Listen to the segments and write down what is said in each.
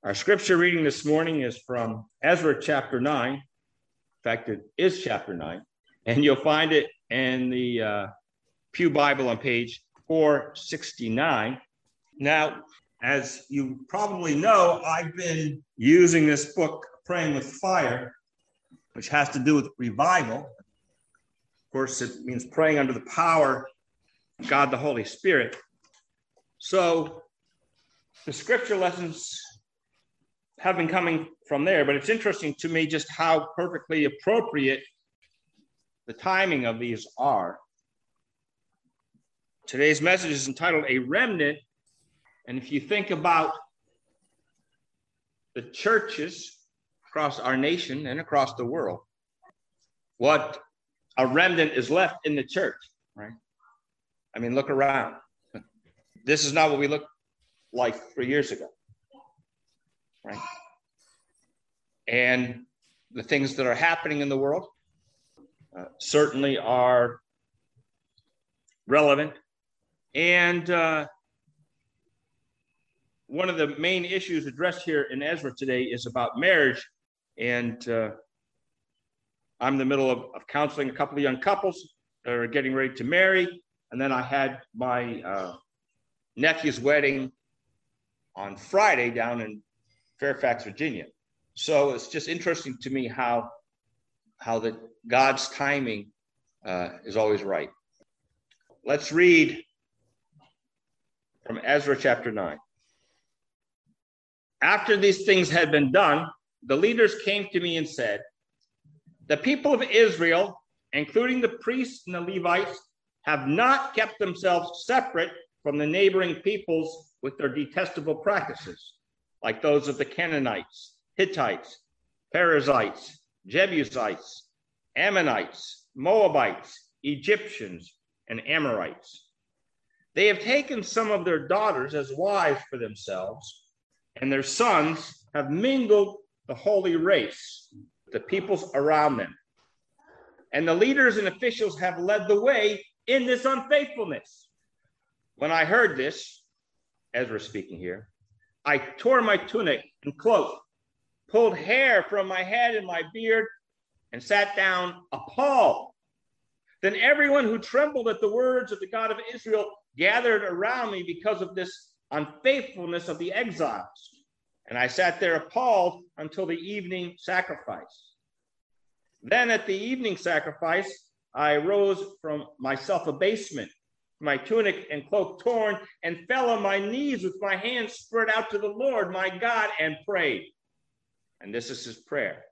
Our scripture reading this morning is from Ezra chapter 9. In fact, it is chapter 9. And you'll find it in the Pew Bible on page 469. Now, as you probably know, I've been using this book, Praying with Fire, which has to do with revival. Of course, it means praying under the power of God the Holy Spirit. So the scripture lessons have been coming from there, but it's interesting to me just how perfectly appropriate the timing of these are. Today's message is entitled A Remnant, and if you think about the churches across our nation and across the world, what a remnant is left in the church, right? I mean, look around. This is not what we looked like 3 years ago. Right? And the things that are happening in the world certainly are relevant. And one of the main issues addressed here in Ezra today is about marriage. And I'm in the middle of counseling a couple of young couples that are getting ready to marry. And then I had my nephew's wedding on Friday down in Fairfax, Virginia. So it's just interesting to me how the God's timing is always right. Let's read from Ezra chapter 9. After these things had been done, the leaders came to me and said, "The people of Israel, including the priests and the Levites, have not kept themselves separate from the neighboring peoples with their detestable practices, like those of the Canaanites, Hittites, Perizzites, Jebusites, Ammonites, Moabites, Egyptians, and Amorites. They have taken some of their daughters as wives for themselves, and their sons have mingled the holy race, the peoples around them. And the leaders and officials have led the way in this unfaithfulness." When I heard this, Ezra speaking here, I tore my tunic and cloak, pulled hair from my head and my beard, and sat down appalled. Then everyone who trembled at the words of the God of Israel gathered around me because of this unfaithfulness of the exiles. And I sat there appalled until the evening sacrifice. Then at the evening sacrifice, I rose from my self-abasement, my tunic and cloak torn, and fell on my knees with my hands spread out to the Lord my God and prayed. And this is his prayer.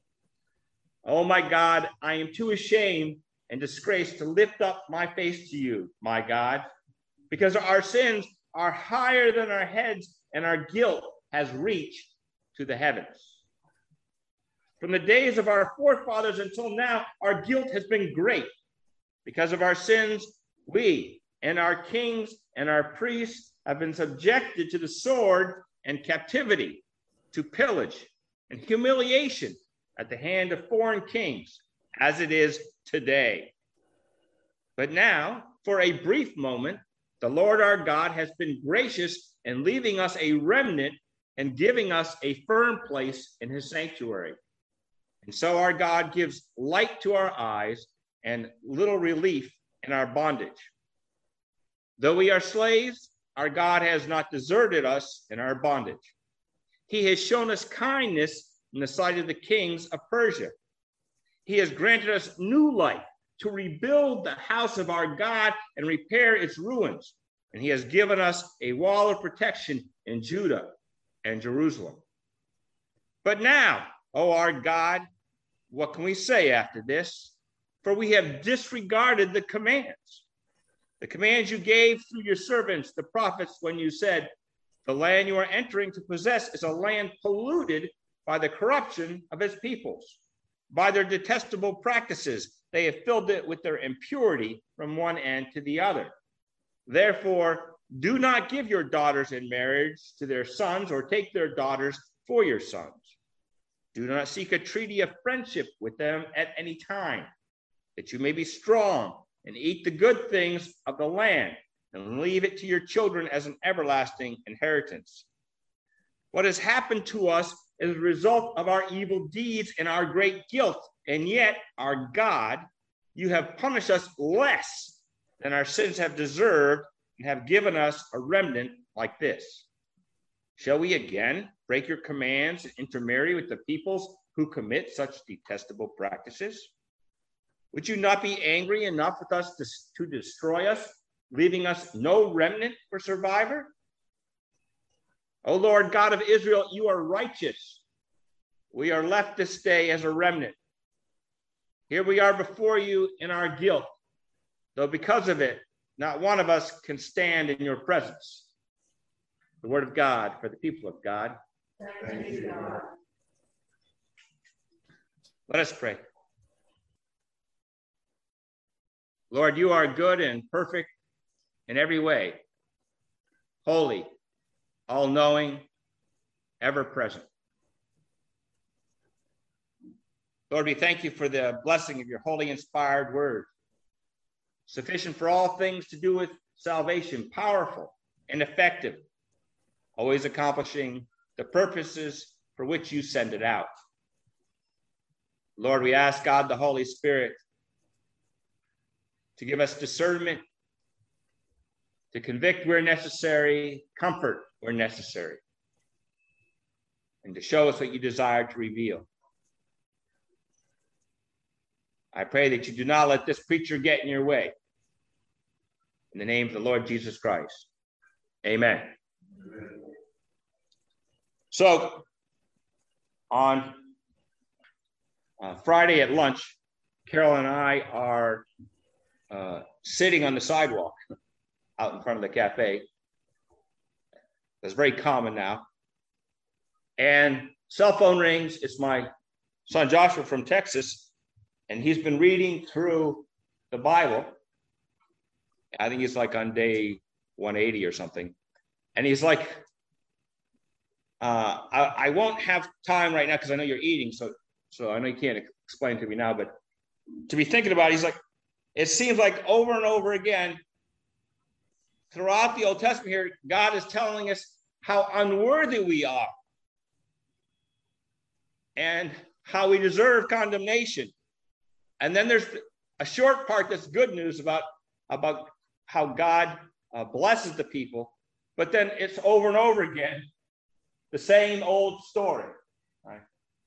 "Oh my God, I am too ashamed and disgraced to lift up my face to you, my God, because our sins are higher than our heads and our guilt has reached to the heavens. From the days of our forefathers until now, our guilt has been great. Because of our sins, we and our kings and our priests have been subjected to the sword and captivity, to pillage and humiliation at the hand of foreign kings, as it is today. But now, for a brief moment, the Lord our God has been gracious in leaving us a remnant and giving us a firm place in his sanctuary. And so our God gives light to our eyes and little relief in our bondage. Though we are slaves, our God has not deserted us in our bondage. He has shown us kindness in the sight of the kings of Persia. He has granted us new life to rebuild the house of our God and repair its ruins. And he has given us a wall of protection in Judah and Jerusalem. But now, O our God, what can we say after this? For we have disregarded the commands you gave through your servants, the prophets, when you said, the land you are entering to possess is a land polluted by the corruption of its peoples. By their detestable practices, they have filled it with their impurity from one end to the other. Therefore, do not give your daughters in marriage to their sons or take their daughters for your sons. Do not seek a treaty of friendship with them at any time, that you may be strong and eat the good things of the land and leave it to your children as an everlasting inheritance. What has happened to us is a result of our evil deeds and our great guilt. And yet, our God, you have punished us less than our sins have deserved and have given us a remnant like this. Shall we again break your commands and intermarry with the peoples who commit such detestable practices? Would you not be angry enough with us to destroy us, leaving us no remnant for survivor? O Lord God of Israel, you are righteous. We are left this day as a remnant. Here we are before you in our guilt, though because of it, not one of us can stand in your presence. The word of God for the people of God. Thank you, God. Let us pray. Lord, you are good and perfect in every way, holy, all-knowing, ever-present. Lord, we thank you for the blessing of your holy, inspired word, sufficient for all things to do with salvation, powerful and effective, always accomplishing the purposes for which you send it out. Lord, we ask God, the Holy Spirit, to give us discernment, to convict where necessary, comfort where necessary, and to show us what you desire to reveal. I pray that you do not let this preacher get in your way. In the name of the Lord Jesus Christ, amen. So, on Friday at lunch, Carol and I are sitting on the sidewalk out in front of the cafe. That's very common now. And cell phone rings. It's my son Joshua from Texas, and he's been reading through the Bible. I think he's like on day 180 or something. And he's like, I won't have time right now because I know you're eating, so I know you can't explain to me now, but to be thinking about it, he's like, it seems like over and over again, throughout the Old Testament here, God is telling us how unworthy we are and how we deserve condemnation. And then there's a short part that's good news about how God blesses the people, but then it's over and over again, the same old story. Right?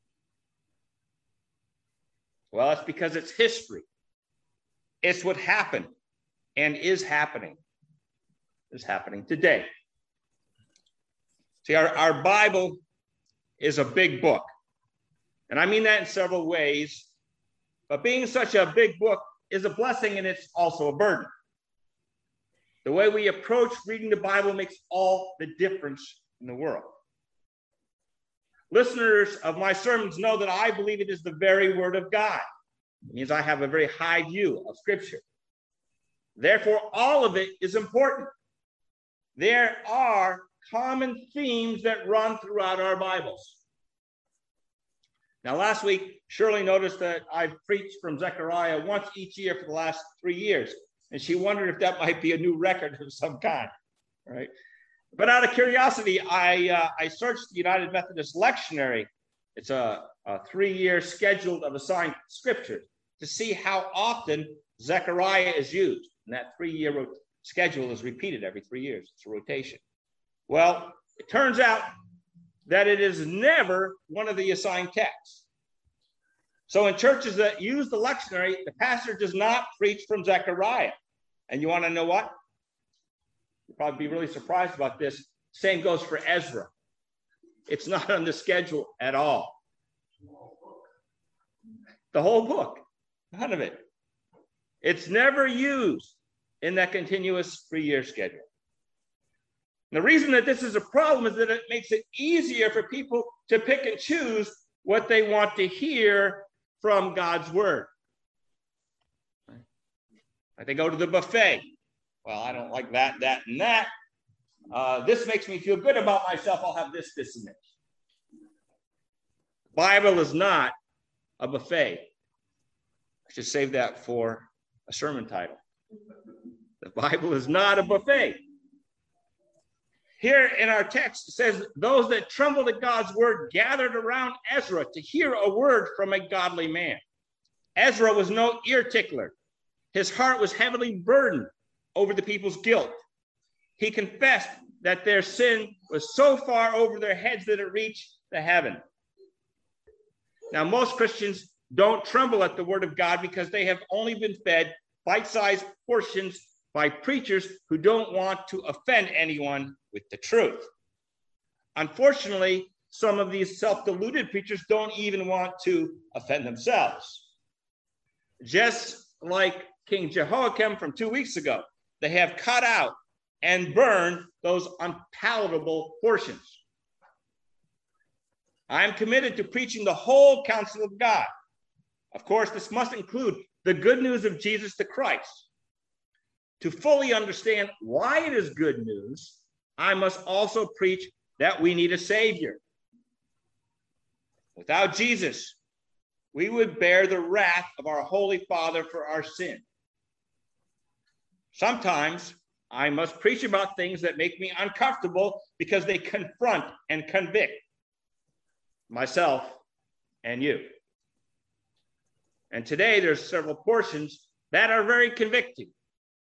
Well, it's because it's history. It's what happened and is happening. Is happening today. See, our Bible is a big book. And I mean that in several ways. But being such a big book is a blessing, and it's also a burden. The way we approach reading the Bible makes all the difference in the world. Listeners of my sermons know that I believe it is the very word of God. It means I have a very high view of Scripture. Therefore, all of it is important. There are common themes that run throughout our Bibles. Now, last week, Shirley noticed that I've preached from Zechariah once each year for the last 3 years, and she wondered if that might be a new record of some kind, right? But out of curiosity, I searched the United Methodist Lectionary. It's a 3-year schedule of assigned scriptures to see how often Zechariah is used. And that 3-year schedule is repeated every 3 years. It's a rotation. Well, it turns out that it is never one of the assigned texts. So in churches that use the lectionary, the pastor does not preach from Zechariah. And you want to know what? You'll probably be really surprised about this. Same goes for Ezra. It's not on the schedule at all. The whole book, none of it. It's never used in that continuous 3-year schedule. And the reason that this is a problem is that it makes it easier for people to pick and choose what they want to hear from God's word. Like they go to the buffet. Well, I don't like that, and that. This makes me feel good about myself. I'll have this, and this. The Bible is not a buffet. I should save that for a sermon title. The Bible is not a buffet. Here in our text, it says, those that trembled at God's word gathered around Ezra to hear a word from a godly man. Ezra was no ear tickler. His heart was heavily burdened over the people's guilt. He confessed that their sin was so far over their heads that it reached the heaven. Now, most Christians don't tremble at the word of God because they have only been fed bite-sized portions by preachers who don't want to offend anyone with the truth. Unfortunately, some of these self-deluded preachers don't even want to offend themselves. Just like King Jehoiakim from 2 weeks ago, they have cut out and burned those unpalatable portions. I am committed to preaching the whole counsel of God. Of course, this must include the good news of Jesus the Christ. To fully understand why it is good news, I must also preach that we need a Savior. Without Jesus, we would bear the wrath of our Holy Father for our sin. Sometimes I must preach about things that make me uncomfortable because they confront and convict myself and you. And today there's several portions that are very convicting.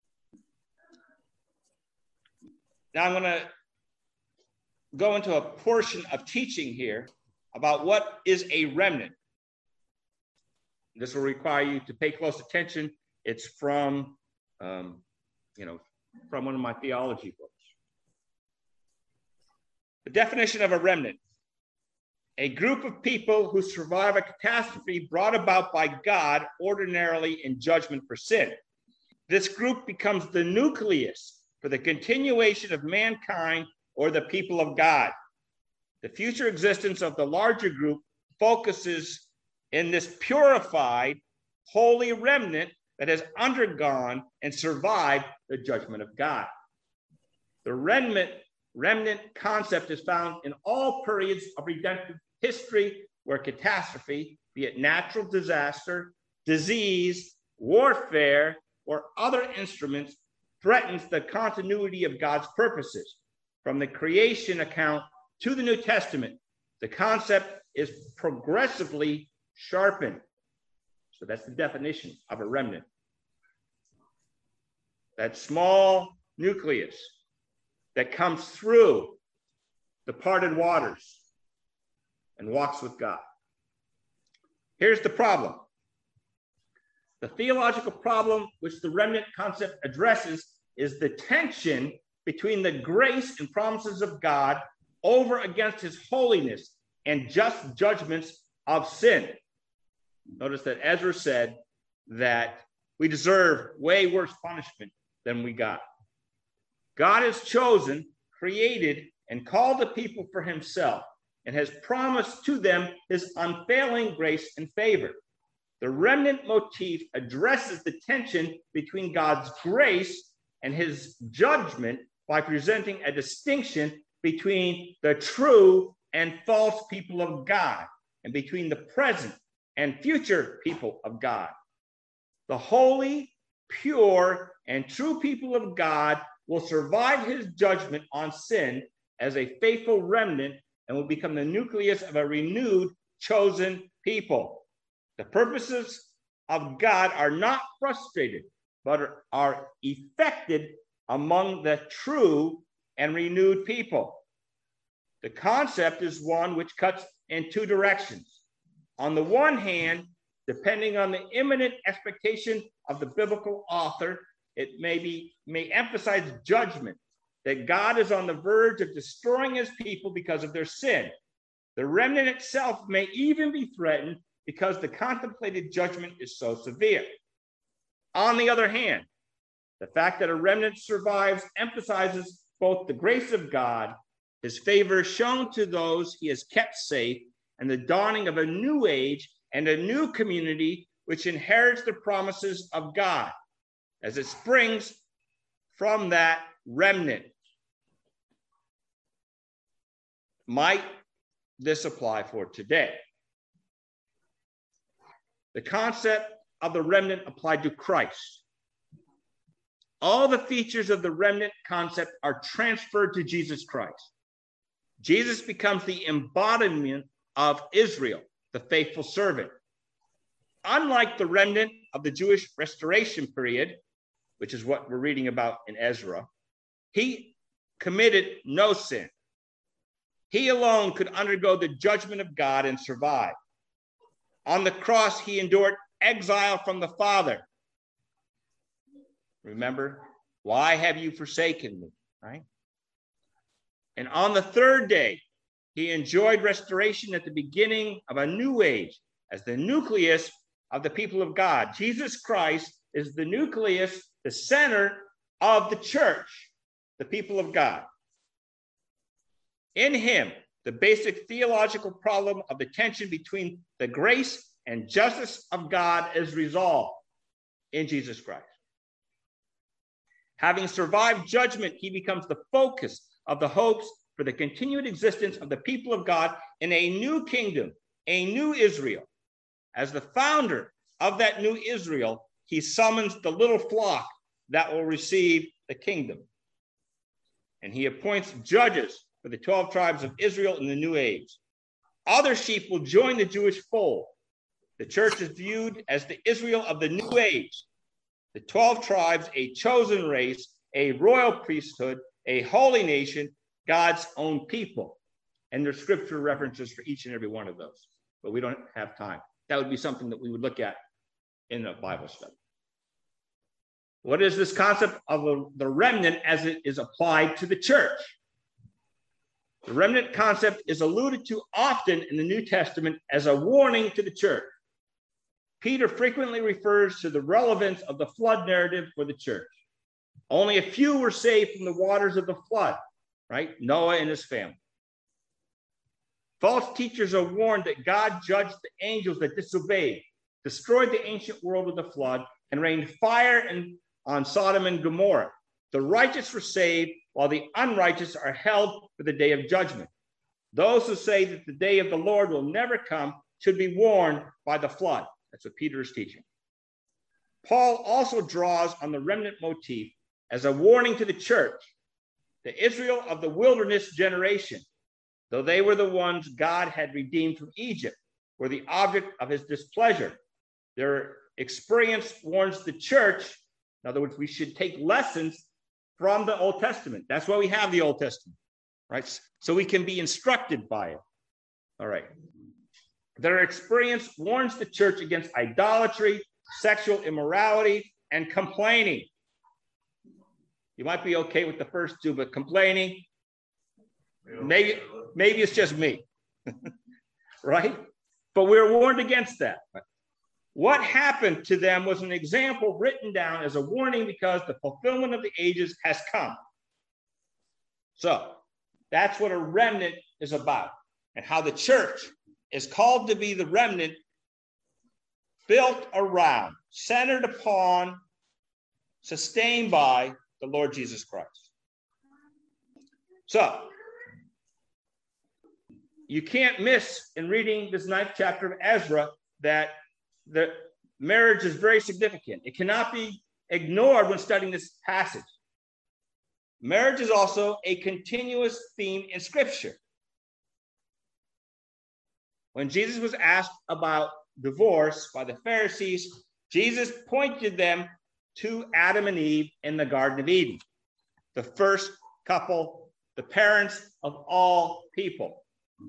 Now I'm going to go into a portion of teaching here about what is a remnant. This will require you to pay close attention. It's from, from one of my theology books. The definition of a remnant: a group of people who survive a catastrophe brought about by God, ordinarily in judgment for sin. This group becomes the nucleus for the continuation of mankind or the people of God. The future existence of the larger group focuses in this purified, holy remnant that has undergone and survived the judgment of God. The remnant concept is found in all periods of redemptive history where catastrophe, be it natural disaster, disease, warfare, or other instruments, threatens the continuity of God's purposes. From the creation account to the New Testament, the concept is progressively sharpened. So that's the definition of a remnant. That small nucleus that comes through the parted waters and walks with God. Here's the problem. The theological problem which the remnant concept addresses is the tension between the grace and promises of God over against his holiness and just judgments of sin. Notice that Ezra said that we deserve way worse punishment than we got. God has chosen, created, and called the people for himself and has promised to them his unfailing grace and favor. The remnant motif addresses the tension between God's grace and his judgment by presenting a distinction between the true and false people of God and between the present and future people of God. The holy, pure, and true people of God will survive his judgment on sin as a faithful remnant and will become the nucleus of a renewed, chosen people. The purposes of God are not frustrated, but are effected among the true and renewed people. The concept is one which cuts in two directions. On the one hand, depending on the imminent expectation of the biblical author, it may emphasize judgment, that God is on the verge of destroying his people because of their sin. The remnant itself may even be threatened because the contemplated judgment is so severe. On the other hand, the fact that a remnant survives emphasizes both the grace of God, his favor shown to those he has kept safe, and the dawning of a new age and a new community which inherits the promises of God as it springs from that remnant. Might this apply for today? The concept of the remnant applied to Christ. all the features of the remnant concept are transferred to Jesus Christ. Jesus becomes the embodiment of Israel, the faithful servant. Unlike the remnant of the Jewish restoration period, which is what we're reading about in Ezra, he committed no sin. He alone could undergo the judgment of God and survive. On the cross, he endured exile from the Father. Remember, why have you forsaken me, right? And on the third day, he enjoyed restoration at the beginning of a new age as the nucleus of the people of God. Jesus Christ is the nucleus, the center of the church, the people of God. In him, the basic theological problem of the tension between the grace and justice of God is resolved in Jesus Christ. Having survived judgment, he becomes the focus of the hopes for the continued existence of the people of God in a new kingdom, a new Israel. As the founder of that new Israel, he summons the little flock that will receive the kingdom. And he appoints judges for the 12 tribes of Israel in the new age. Other sheep will join the Jewish fold. The church is viewed as the Israel of the new age. The 12 tribes, a chosen race, a royal priesthood, a holy nation, God's own people. And there's scripture references for each and every one of those, but we don't have time. That would be something that we would look at in a Bible study. What is this concept of the remnant as it is applied to the church? The remnant concept is alluded to often in the New Testament as a warning to the church. Peter frequently refers to the relevance of the flood narrative for the church. Only a few were saved from the waters of the flood, right? Noah and his family. False teachers are warned that God judged the angels that disobeyed, destroyed the ancient world with the flood, and rained fire on Sodom and Gomorrah. The righteous were saved, while the unrighteous are held for the day of judgment. Those who say that the day of the Lord will never come should be warned by the flood. That's what Peter is teaching. Paul also draws on the remnant motif as a warning to the church, the Israel of the wilderness generation, though they were the ones God had redeemed from Egypt, were the object of his displeasure. Their experience warns the church. In other words, we should take lessons from the Old Testament. That's why we have the Old Testament, right? So we can be instructed by it. All right. Their experience warns the church against idolatry, sexual immorality, and complaining. You might be okay with the first two, but complaining, maybe it's just me, right? But we're warned against that. What happened to them was an example written down as a warning because the fulfillment of the ages has come. So that's what a remnant is about, and how the church is called to be the remnant built around, centered upon, sustained by the Lord Jesus Christ. So you can't miss in reading this 9th chapter of Ezra that the marriage is very significant. It cannot be ignored when studying this passage. Marriage is also a continuous theme in Scripture. When Jesus was asked about divorce by the Pharisees, Jesus pointed them to Adam and Eve in the Garden of Eden, the first couple, the parents of all people.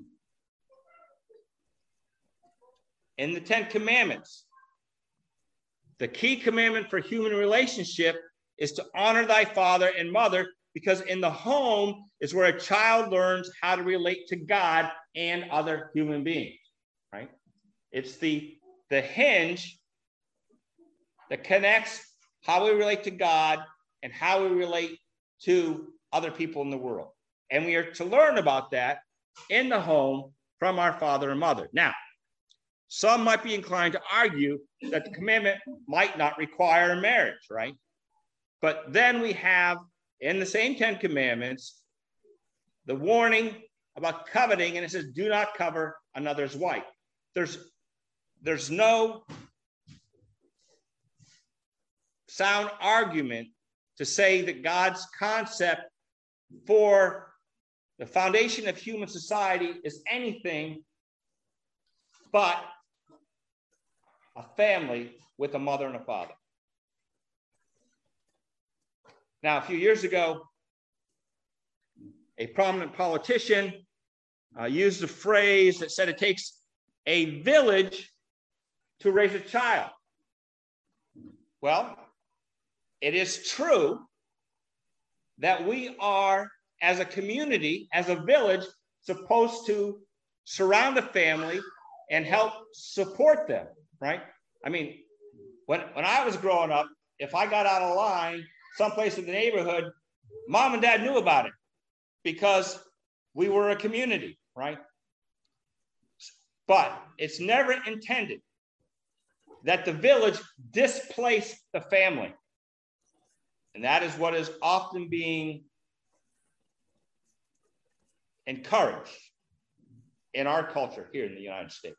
In the 10 Commandments, the key commandment for human relationship is to honor thy father and mother, because in the home is where a child learns how to relate to God and other human beings, right? It's the hinge that connects how we relate to God and how we relate to other people in the world. And we are to learn about that in the home from our father and mother. Now, some might be inclined to argue that the commandment might not require a marriage, right? But then we have in the same 10 commandments, the warning about coveting, and it says, do not cover another's wife. There's no sound argument to say that God's concept for the foundation of human society is anything but a family with a mother and a father. Now, a few years ago, a prominent politician used a phrase that said it takes a village to raise a child. Well, it is true that we are, as a community, as a village, supposed to surround a family and help support them, right? I mean, when I was growing up, if I got out of line someplace in the neighborhood, mom and dad knew about it because we were a community, right? But it's never intended that the village displace the family. And that is what is often being encouraged in our culture here in the United States.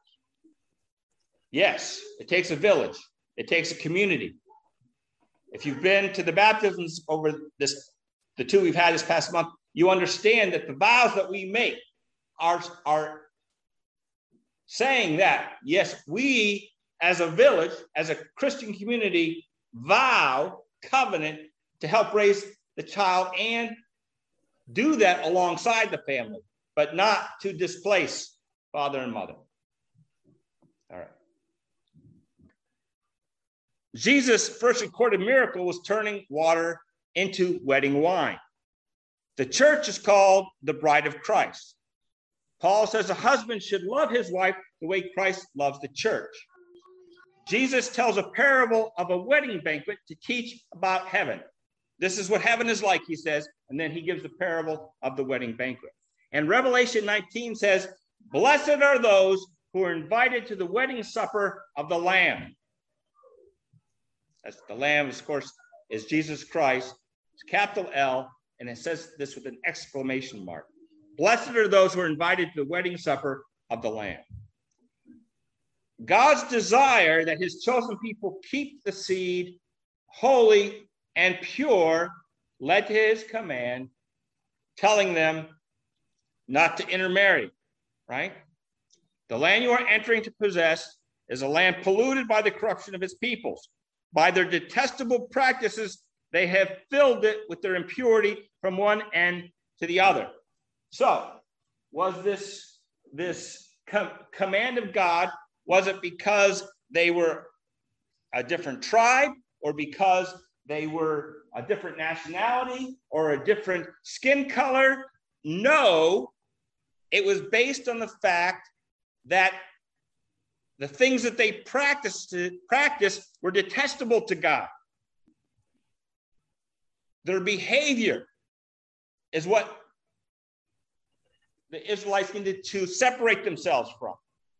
Yes, it takes a village. It takes a community. If you've been to the baptisms over the two we've had this past month, you understand that the vows that we make are saying that, yes, we as a village, as a Christian community, vow, covenant to help raise the child and do that alongside the family, but not to displace father and mother. All right. Jesus' first recorded miracle was turning water into wedding wine. The church is called the bride of Christ. Paul says a husband should love his wife the way Christ loves the church. Jesus tells a parable of a wedding banquet to teach about heaven. This is what heaven is like, he says, and then he gives the parable of the wedding banquet. And Revelation 19 says, blessed are those who are invited to the wedding supper of the Lamb. That's the Lamb, of course, is Jesus Christ. It's capital L, and it says this with an exclamation mark. Blessed are those who are invited to the wedding supper of the Lamb. God's desire that his chosen people keep the seed holy and pure led to his command, telling them not to intermarry, right? The land you are entering to possess is a land polluted by the corruption of its peoples. By their detestable practices, they have filled it with their impurity from one end to the other. So, was this command of God, was it because they were a different tribe, or because they were a different nationality, or a different skin color? No, it was based on the fact that the things that they practiced were detestable to God. Their behavior is what the Israelites needed to separate themselves from.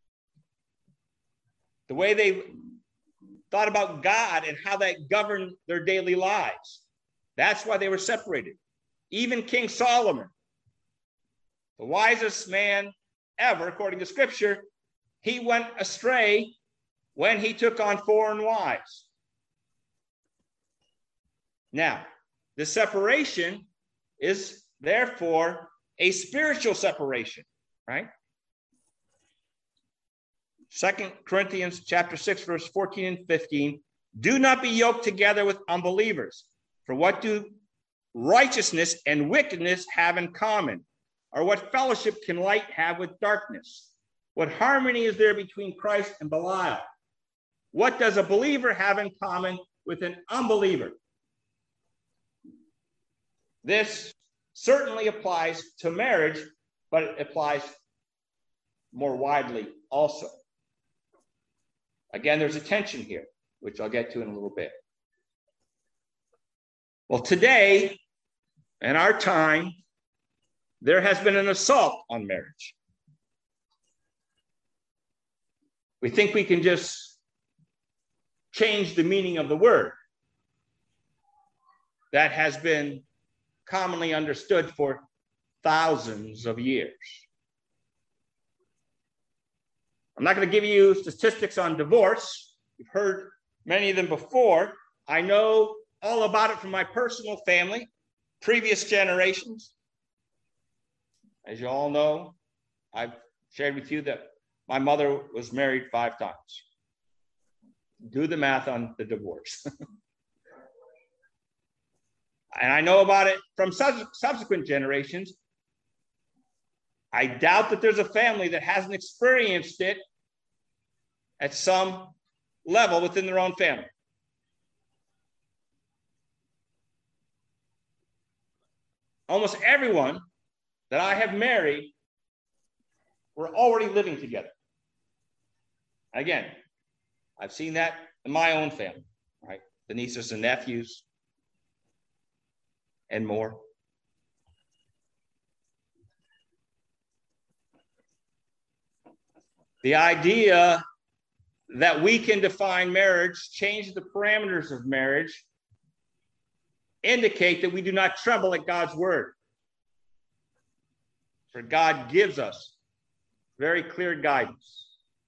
The way they thought about God and how that governed their daily lives. That's why they were separated. Even King Solomon, the wisest man ever, according to Scripture, he went astray when he took on foreign wives. Now, the separation is therefore a spiritual separation, right? 2 Corinthians chapter 6, verse 14 and 15. Do not be yoked together with unbelievers. For what do righteousness and wickedness have in common? Or what fellowship can light have with darkness? What harmony is there between Christ and Belial? What does a believer have in common with an unbeliever? This certainly applies to marriage, but it applies more widely also. Again, there's a tension here, which I'll get to in a little bit. Well, today, in our time, there has been an assault on marriage. We think we can just change the meaning of the word. That has been commonly understood for thousands of years. I'm not going to give you statistics on divorce. You've heard many of them before. I know all about it from my personal family, previous generations. As you all know, I've shared with you that my mother was married 5 times. Do the math on the divorce. And I know about it from subsequent generations. I doubt that there's a family that hasn't experienced it at some level within their own family. Almost everyone that I have married were already living together. Again, I've seen that in my own family, right? The nieces and nephews and more. The idea that we can define marriage, change the parameters of marriage, indicate that we do not tremble at God's word. For God gives us very clear guidance.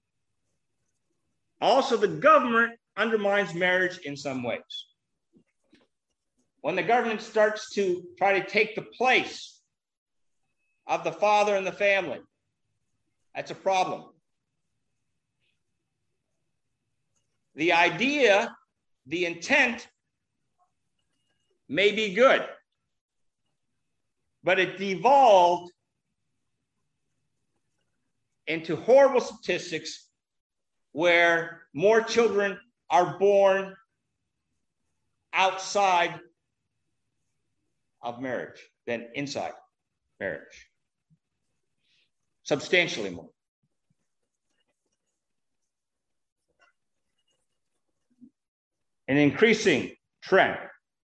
Also, the government undermines marriage in some ways. When the government starts to try to take the place of the father and the family, that's a problem. The idea, the intent may be good, but it devolved into horrible statistics where more children are born outside of marriage than inside marriage. Substantially more. An increasing trend.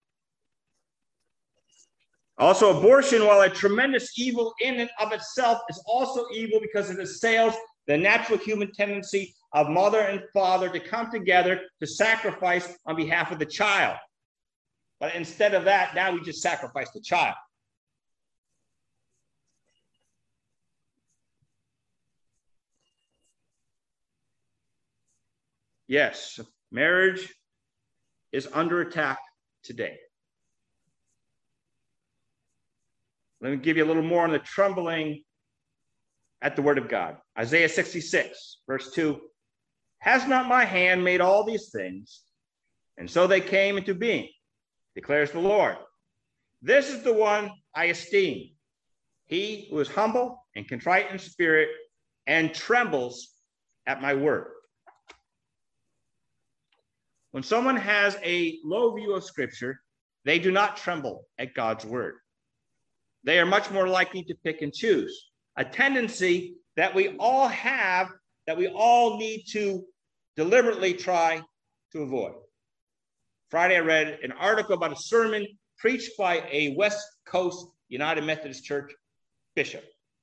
Also, abortion, while a tremendous evil in and of itself, is also evil because it assails the natural human tendency of mother and father to come together to sacrifice on behalf of the child. But instead of that, now we just sacrifice the child. Yes, marriage is under attack today. Let me give you a little more on the trembling at the word of God. Isaiah 66, verse 2. Has not my hand made all these things? And so they came into being, declares the Lord. This is the one I esteem. He who is humble and contrite in spirit and trembles at my word. When someone has a low view of Scripture, they do not tremble at God's word. They are much more likely to pick and choose, a tendency that we all have, that we all need to deliberately try to avoid. Friday, I read an article about a sermon preached by a West Coast United Methodist Church bishop.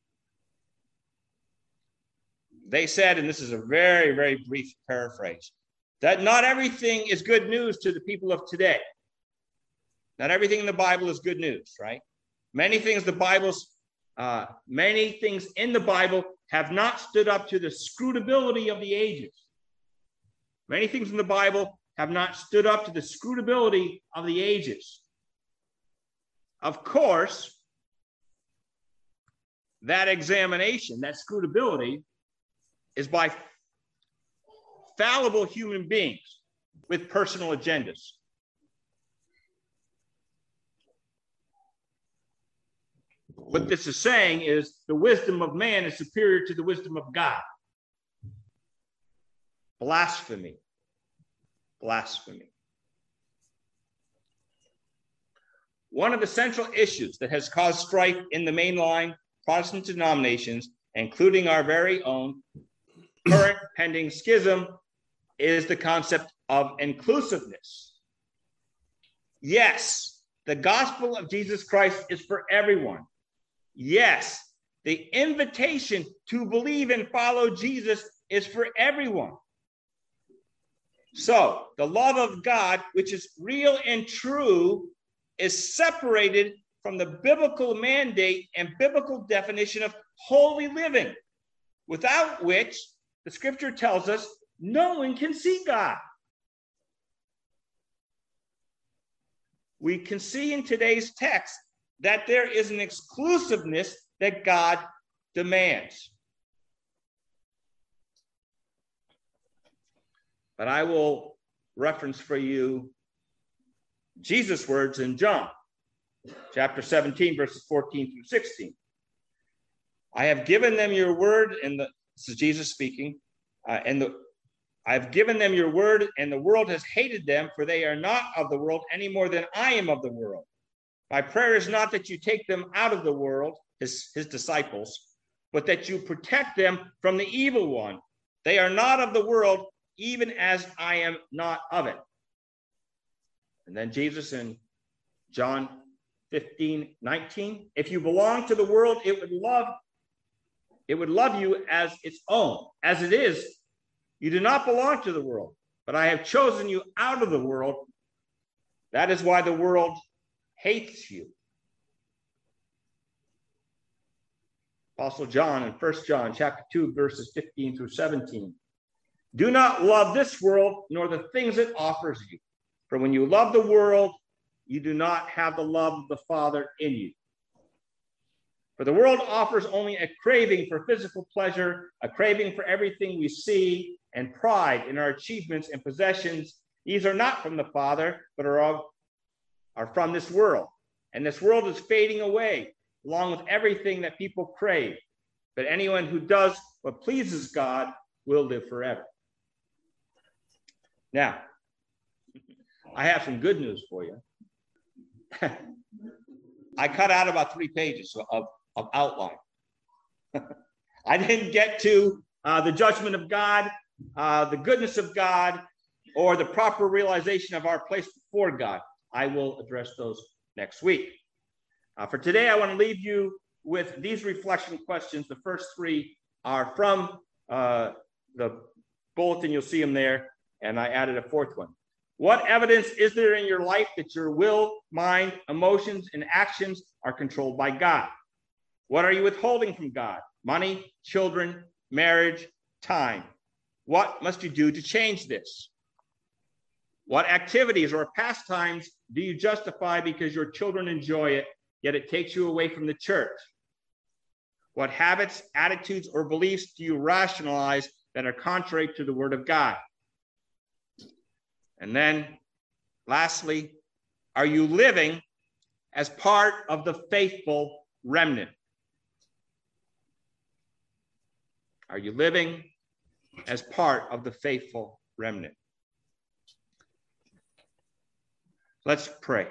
They said, and this is a very, very brief paraphrase, that not everything is good news to the people of today. Not everything in the Bible is good news, right? Many things in the Bible have not stood up to the scrutability of the ages. Many things in the Bible have not stood up to the scrutability of the ages. Of course, that examination, that scrutability, is by fallible human beings with personal agendas. What this is saying is the wisdom of man is superior to the wisdom of God. Blasphemy. Blasphemy. One of the central issues that has caused strife in the mainline Protestant denominations, including our very own current pending schism, is the concept of inclusiveness. Yes, the gospel of Jesus Christ is for everyone. Yes, the invitation to believe and follow Jesus is for everyone. So, the love of God, which is real and true, is separated from the biblical mandate and biblical definition of holy living, without which, the scripture tells us, no one can see God. we can see in today's text that there is an exclusiveness that God demands. But I will reference for you Jesus' words in John, chapter 17, verses 14 through 16. I have given them your word, this is Jesus speaking, I've given them your word, and the world has hated them, for they are not of the world any more than I am of the world. My prayer is not that you take them out of the world, his disciples, but that you protect them from the evil one. They are not of the world, even as I am not of it. And then Jesus in John 15:19, if you belong to the world, it would love you as its own. As it is, you do not belong to the world, but I have chosen you out of the world. That is why the world hates you. Apostle John in 1 John chapter 2, verses 15 through 17. Do not love this world, nor the things it offers you. For when you love the world, you do not have the love of the Father in you. For the world offers only a craving for physical pleasure, a craving for everything we see, and pride in our achievements and possessions. These are not from the Father, but are from this world. And this world is fading away, along with everything that people crave. But anyone who does what pleases God will live forever. Now, I have some good news for you. I cut out about 3 pages of outline. I didn't get to the judgment of God, the goodness of God, or the proper realization of our place before God. I will address those next week. For today, I want to leave you with these reflection questions. The first 3 are from the bulletin. You'll see them there. And I added a 4th one. What evidence is there in your life that your will, mind, emotions, and actions are controlled by God? What are you withholding from God? Money, children, marriage, time. What must you do to change this? What activities or pastimes do you justify because your children enjoy it, yet it takes you away from the church? What habits, attitudes, or beliefs do you rationalize that are contrary to the word of God? And then, lastly, are you living as part of the faithful remnant? Are you living as part of the faithful remnant? Let's pray.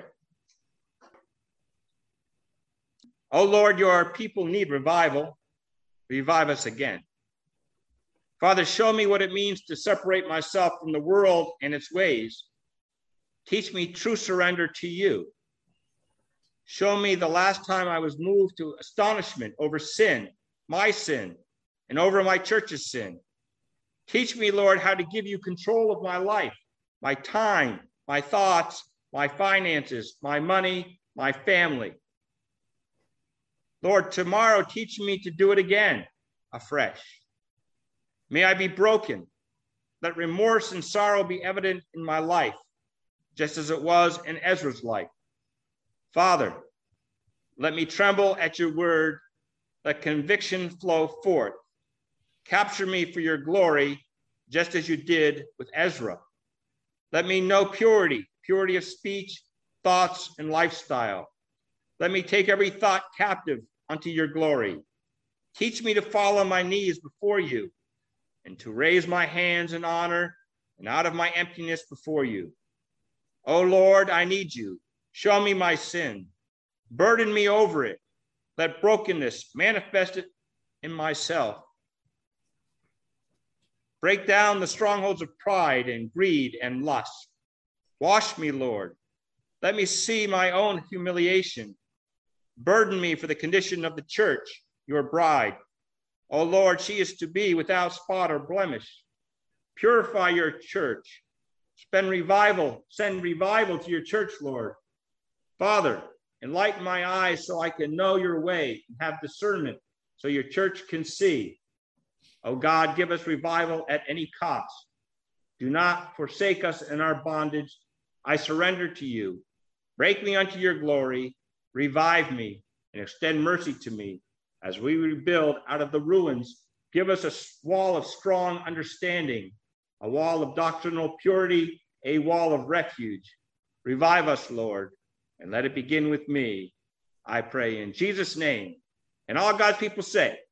Oh Lord, your people need revival. Revive us again. Father, show me what it means to separate myself from the world and its ways. Teach me true surrender to you. Show me the last time I was moved to astonishment over sin, my sin, and over my church's sin. Teach me, Lord, how to give you control of my life, my time, my thoughts, my finances, my money, my family. Lord, tomorrow teach me to do it again, afresh. May I be broken. Let remorse and sorrow be evident in my life, just as it was in Ezra's life. Father, let me tremble at your word. Let conviction flow forth. Capture me for your glory, just as you did with Ezra. Let me know purity of speech, thoughts, and lifestyle. Let me take every thought captive unto your glory. Teach me to fall on my knees before you and to raise my hands in honor and out of my emptiness before you. O Lord, I need you. Show me my sin. Burden me over it. Let brokenness manifest it in myself. Break down the strongholds of pride and greed and lust. Wash me, Lord. Let me see my own humiliation. Burden me for the condition of the church, your bride. O Lord, she is to be without spot or blemish. Purify your church. Send revival to your church, Lord. Father, enlighten my eyes so I can know your way and have discernment so your church can see. O God, give us revival at any cost. Do not forsake us in our bondage. I surrender to you. Break me unto your glory, revive me, and extend mercy to me. As we rebuild out of the ruins, give us a wall of strong understanding, a wall of doctrinal purity, a wall of refuge. Revive us, Lord, and let it begin with me. I pray in Jesus' name. And all God's people say,